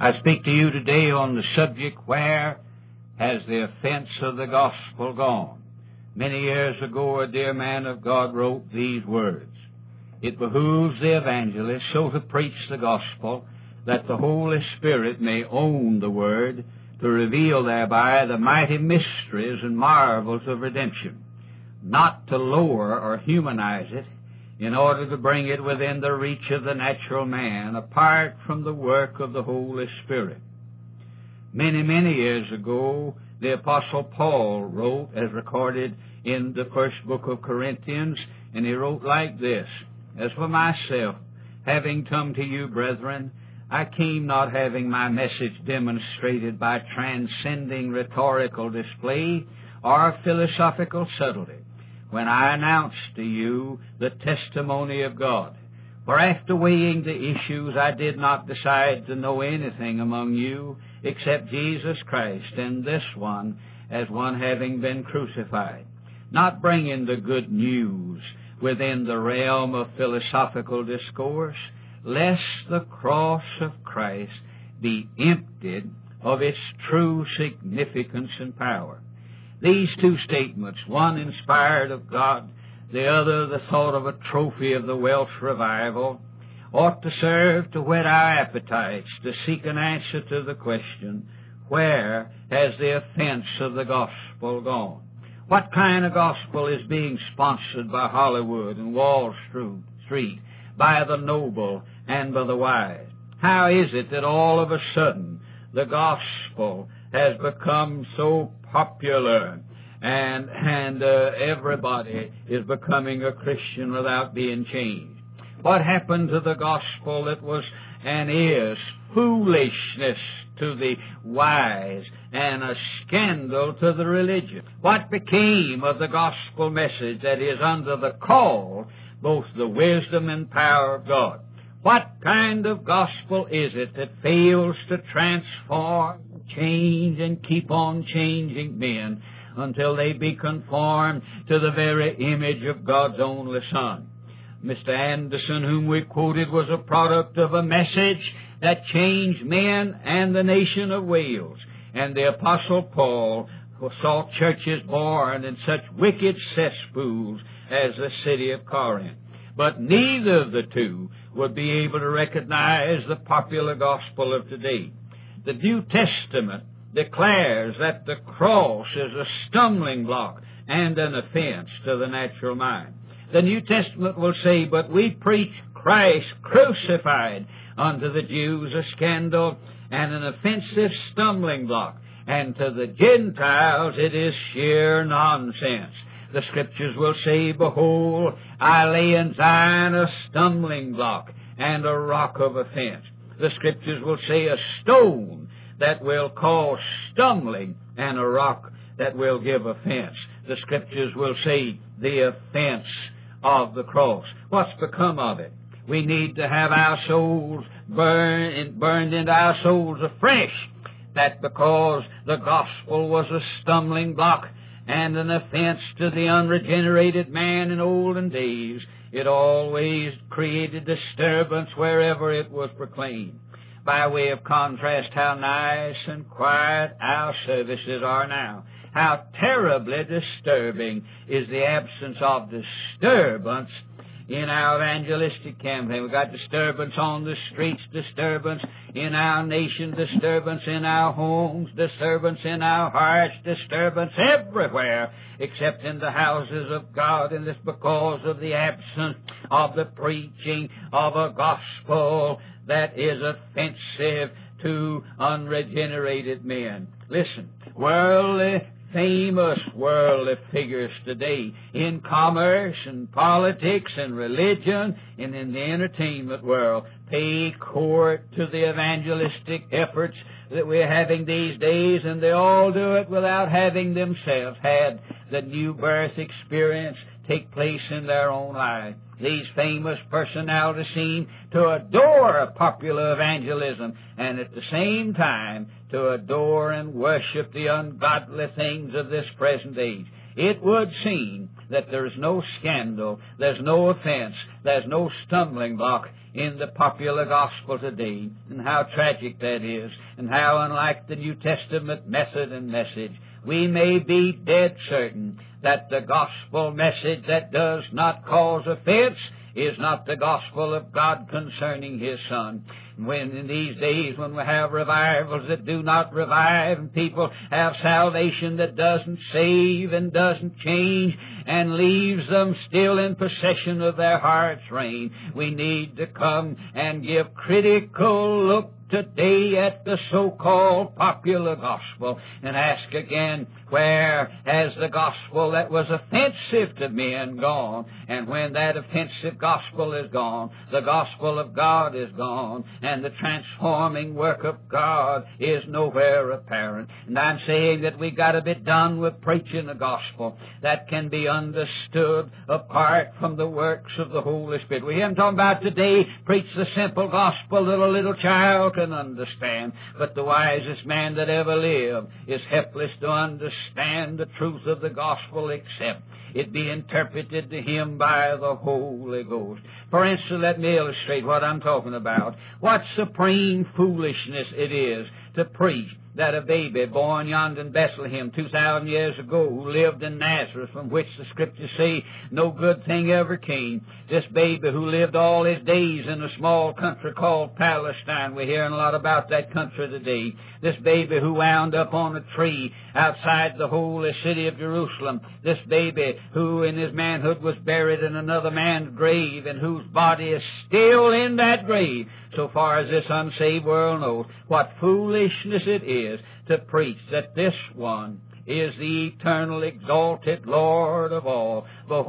I speak to you today on the subject, where has the offense of the gospel gone? Many years ago, a dear man of God wrote these words: "It behooves the evangelist so to preach the gospel that the Holy Spirit may own the word, to reveal thereby the mighty mysteries and marvels of redemption, not to lower or humanize it, in order to bring it within the reach of the natural man, apart from the work of the Holy Spirit." Many, many years ago, the Apostle Paul wrote, as recorded in the first book of Corinthians, and he wrote like this: "As for myself, having come to you, brethren, I came not having my message demonstrated by transcending rhetorical display or philosophical subtlety, when I announced to you the testimony of God. For after weighing the issues, I did not decide to know anything among you except Jesus Christ, and this one as one having been crucified, not bringing the good news within the realm of philosophical discourse, lest the cross of Christ be emptied of its true significance and power." These two statements, one inspired of God, the other the thought of a trophy of the Welsh revival, ought to serve to whet our appetites to seek an answer to the question, where has the offense of the gospel gone? What kind of gospel is being sponsored by Hollywood and Wall Street, by the noble and by the wise? How is it that all of a sudden the gospel has become so popular and everybody is becoming a Christian without being changed? What happened to the gospel that was and is foolishness to the wise and a scandal to the religious? What became of the gospel message that is under the call, both the wisdom and power of God? What kind of gospel is it that fails to transform, change, and keep on changing men until they be conformed to the very image of God's only Son? Mr. Anderson, whom we quoted, was a product of a message that changed men and the nation of Wales. And the Apostle Paul saw churches born in such wicked cesspools as the city of Corinth. But neither of the two would be able to recognize the popular gospel of today. The New Testament declares that the cross is a stumbling block and an offense to the natural mind. The New Testament will say, "But we preach Christ crucified, unto the Jews a scandal and an offensive stumbling block, and to the Gentiles it is sheer nonsense." The Scriptures will say, "Behold, I lay in Zion a stumbling block and a rock of offense." The Scriptures will say, "A stone that will cause stumbling and a rock that will give offense." The Scriptures will say, "The offense of the cross." What's become of it? We need to have our souls burned into our souls afresh, that because the gospel was a stumbling block and an offense to the unregenerated man in olden days, it always created disturbance wherever it was proclaimed. By way of contrast, how nice and quiet our services are now. How terribly disturbing is the absence of disturbance in our evangelistic campaign. We've got disturbance on the streets, disturbance in our nation, disturbance in our homes, disturbance in our hearts, disturbance everywhere except in the houses of God, and it's because of the absence of the preaching of a gospel that is offensive to unregenerated men. Listen, famous worldly figures today in commerce and politics and religion and in the entertainment world pay court to the evangelistic efforts that we're having these days, and they all do it without having themselves had the new birth experience take place in their own life. These famous personalities seem to adore popular evangelism and at the same time to adore and worship the ungodly things of this present age. it would seem that there's no scandal, there's no offense, there's no stumbling block in the popular gospel today, and how tragic that is, and how unlike the New Testament method and message. We may be dead certain that the gospel message that does not cause offense is not the gospel of God concerning His Son. When in these days when we have revivals that do not revive, and people have salvation that doesn't save and doesn't change and leaves them still in possession of their heart's reign, we need to come and give critical look today at the so-called popular gospel and ask again, where has the gospel that was offensive to men gone? And when that offensive gospel is gone, the gospel of God is gone, and the transforming work of God is nowhere apparent. And I'm saying that we got to be done with preaching the gospel that can be understood apart from the works of the Holy Spirit. We haven't talking about today, preach the simple gospel that a little child can understand, but the wisest man that ever lived is helpless to understand the truth of the gospel except it be interpreted to him by the Holy Ghost. For instance, let me illustrate what I'm talking about. What supreme foolishness it is to preach that a baby born yonder in Bethlehem 2,000 years ago, who lived in Nazareth, from which the Scriptures say no good thing ever came, this baby who lived all his days in a small country called Palestine, we're hearing a lot about that country today, this baby who wound up on a tree outside the holy city of Jerusalem, this baby who in his manhood was buried in another man's grave, and whose body is still in that grave, so far as this unsaved world knows. What foolishness it is to preach that this one is the eternal exalted Lord of all,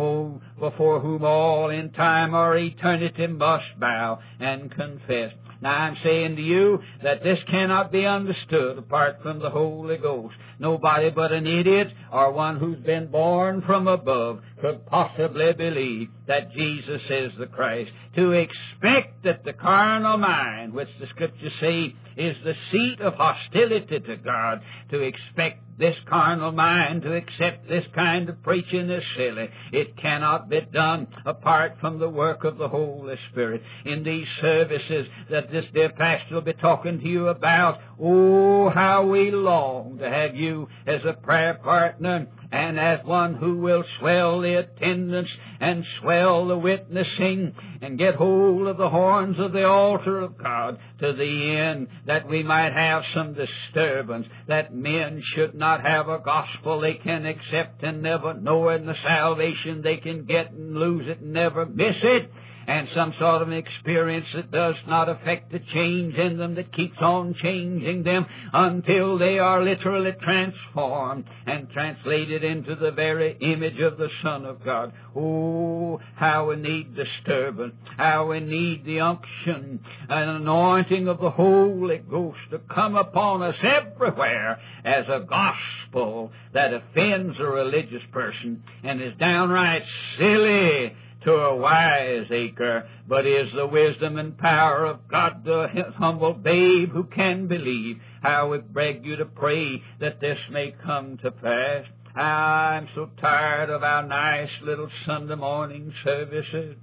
before whom all in time or eternity must bow and confess. Now I'm saying to you that this cannot be understood apart from the Holy Ghost. Nobody but an idiot or one who's been born from above could possibly believe that Jesus is the Christ. To expect that the carnal mind, which the Scriptures say is the seat of hostility to God, to expect this carnal mind to accept this kind of preaching is silly. It cannot be done apart from the work of the Holy Spirit. In these services that this dear pastor will be talking to you about, oh, how we long to have you as a prayer partner and as one who will swell the attendance and swell the witnessing and get hold of the horns of the altar of God, to the end that we might have some disturbance, that men should not have a gospel they can accept and never know, and the salvation they can get and lose it and never miss it, and some sort of an experience that does not affect the change in them, that keeps on changing them until they are literally transformed and translated into the very image of the Son of God. Oh, how we need disturbance, how we need the unction and anointing of the Holy Ghost to come upon us everywhere as a gospel that offends a religious person and is downright silly to a wiseacre, but is the wisdom and power of God, the humble babe who can believe. How we beg you to pray that this may come to pass. I'm so tired of our nice little Sunday morning services.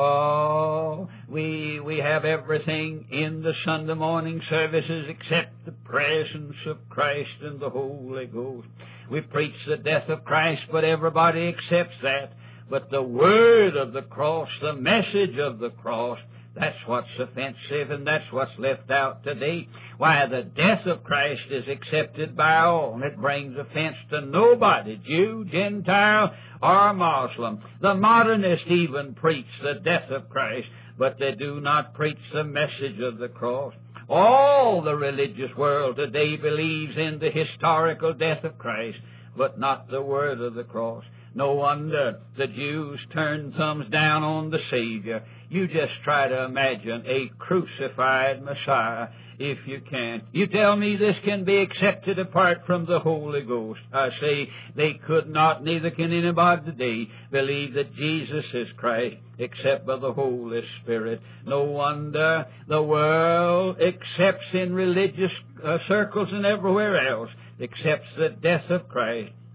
Oh, we have everything in the Sunday morning services except the presence of Christ and the Holy Ghost. We preach the death of Christ, but everybody accepts that. But the word of the cross, the message of the cross, that's what's offensive, and that's what's left out today. Why, the death of Christ is accepted by all, and it brings offense to nobody, Jew, Gentile, or Muslim. The modernists even preach the death of Christ, but they do not preach the message of the cross. All the religious world today believes in the historical death of Christ, but not the word of the cross. No wonder the Jews turned thumbs down on the Savior. You just try to imagine a crucified Messiah, if you can. You tell me this can be accepted apart from the Holy Ghost. I say they could not, neither can anybody today, believe that Jesus is Christ except by the Holy Spirit. No wonder the world accepts in religious circles and everywhere else, accepts the death of Christ,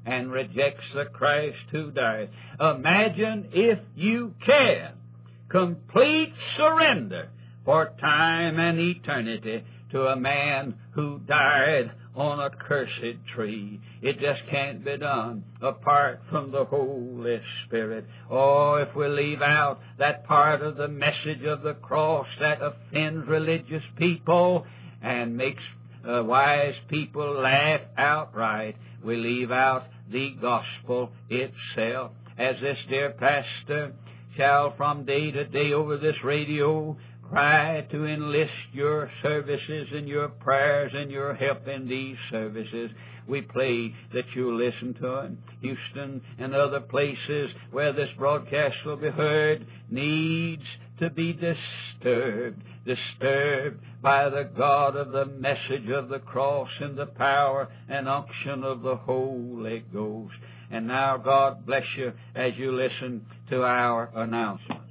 and rejects the Christ who died. Imagine, if you can, complete surrender for time and eternity to a man who died on a cursed tree. It just can't be done apart from the Holy Spirit. Oh, if we leave out that part of the message of the cross that offends religious people and makes wise people laugh outright, we leave out the gospel itself. As this dear pastor shall from day to day over this radio try to enlist your services and your prayers and your help in these services, we pray that you'll listen to it. Houston and other places where this broadcast will be heard needs to be disturbed by the God of the message of the cross and the power and unction of the Holy Ghost. And now God bless you as you listen to our announcement.